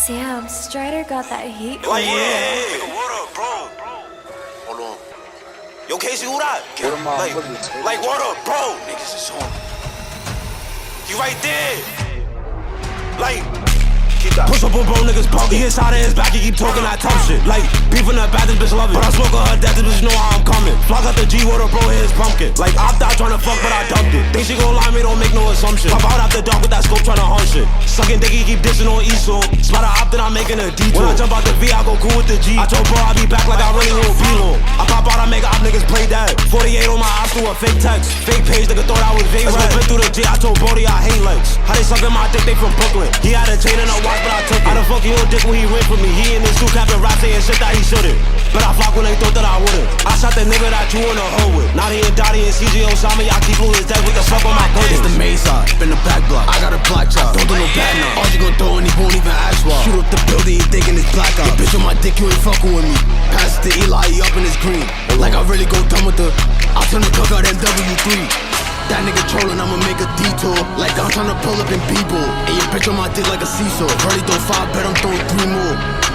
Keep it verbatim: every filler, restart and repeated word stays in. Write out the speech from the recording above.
Damn, Strider got that heat. Like, yeah, nigga, what up, bro? Hold on. Yo, Casey, who that? Like, like, what up, bro? Niggas is on. You right there. Like, push up on bro, niggas bug. He inside of his back, he keep talking that tough shit. Like, beef in that bad, this bitch love it. But I smoke on her death, this bitch know how I'm coming. Flock out the G, water, bro, his pumpkin. Like, opt out tryna fuck, but I dumped it. Think she gon' lie me, don't make no assumption. Pop out after dark with that scope tryna hunt shit. Sucking dick, he keep dissing on Esau. Spot a op, then I'm making a detour. When I jump out the V, I go cool with the G. I told bro I'll be back like I really won't be long. I pop out, I make op niggas play that. forty-eight on my ops through a fake text. Fake page, nigga thought I was vague. Let's go been through the G, I told Brody I hate legs. How they sucking my dick, they from Brooklyn. He had a chain and a watch, but I took it. How the fuck he on dick when he went for me? He in his suit capping rap saying shit that he shouldn't. But I flock when they thought that I wouldn't. I shot the nigga that you in the hole with. Now he and Dottie and C J Osama, y'all keep on his dead with the fuck on my curtains. It's the main side, spin the back block. I got a black job, don't do no bad now. All you gon' throw and he won't even ask why. Shoot up the building, he thinking it's black out. Bitch on my dick, you ain't fucking with me. Pass it to Eli, he up in his green. Like I really go dumb with the I'll turn the cook out M W three. That nigga trolling, I'ma make a detour. Like I'm tryna pull up in B-ball. And your bitch on my dick like a seesaw. Already throw five, bet I'm throwing three more.